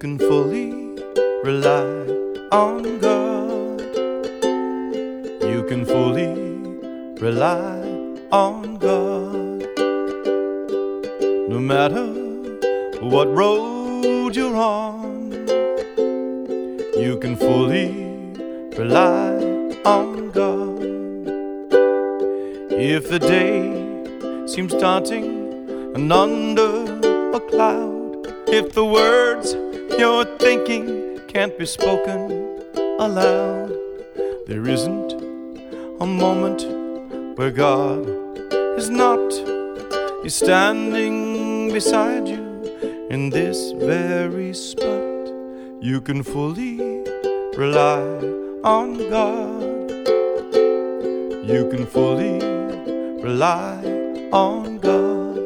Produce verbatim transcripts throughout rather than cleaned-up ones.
can fully rely on God. You can fully rely on God. No matter what road you're on, you can fully rely on God. If the day seems daunting and under a cloud, if the words you're thinking can't be spoken aloud, there isn't a moment where God is not. He's standing beside you in this very spot. You can fully rely on God. You can fully rely on God.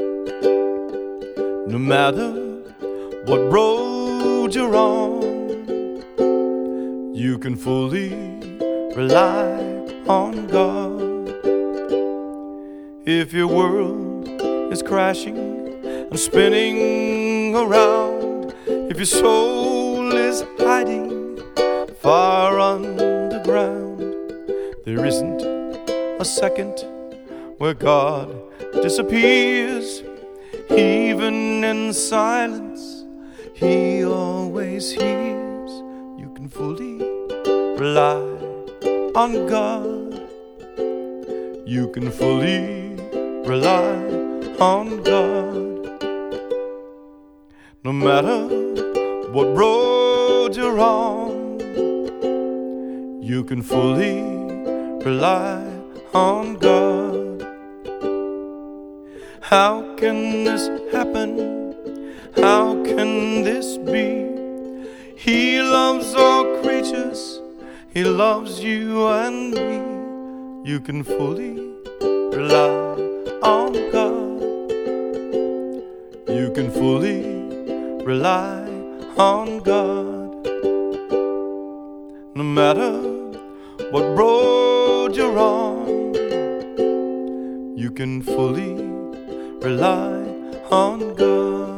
No matter what road you're on, you can fully rely on God. If your world is crashing and spinning around, if your soul is hiding far underground, there isn't a second where God disappears. Even in silence, He always hears. You can fully rely on God. You can fully rely on God. No matter what road you're on, you can fully rely on God. How can this happen? How can this be? He loves all creatures. He loves you and me. You can fully rely on God. You can fully rely on God. No matter what road you're on, you can fully rely on God.